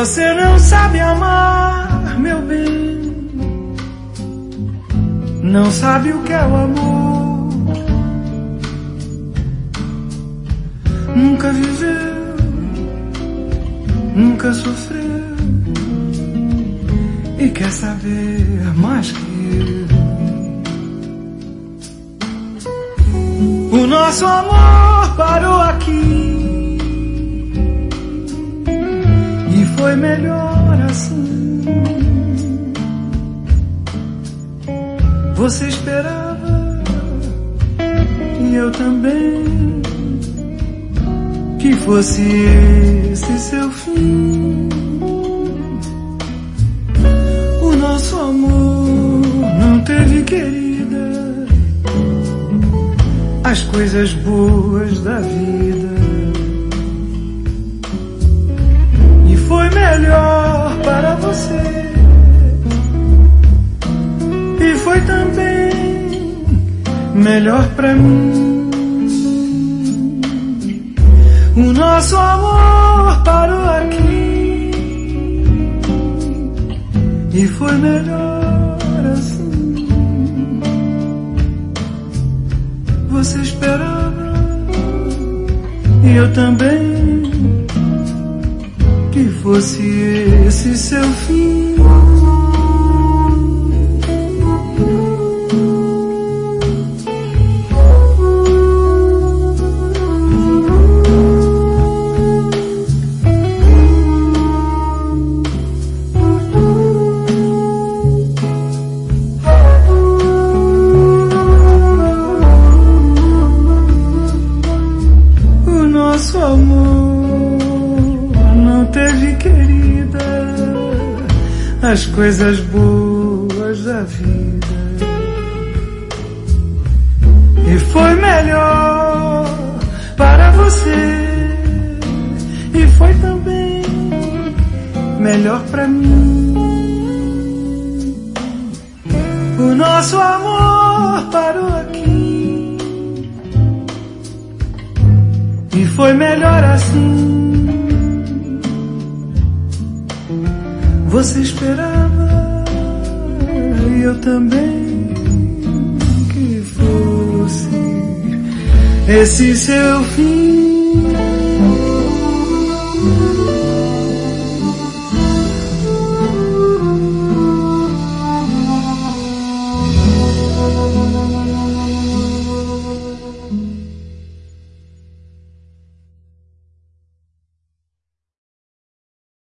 Você não sabe amar, meu bem, não sabe o que é o amor. Nunca viveu, nunca sofreu e quer saber mais que eu. O nosso amor parou aqui e foi melhor assim. Você esperava e eu também que fosse esse seu fim. O nosso amor não teve querida, as coisas boas da vida. E foi melhor para você, e foi também melhor para mim. O nosso amor parou aqui e foi melhor assim. Você esperava e eu também que fosse esse seu fim. Nosso amor não teve querida, as coisas boas da vida. E foi melhor para você, e foi também melhor para mim. O nosso amor parou aqui e foi melhor assim. Você esperava e eu também que fosse esse seu fim.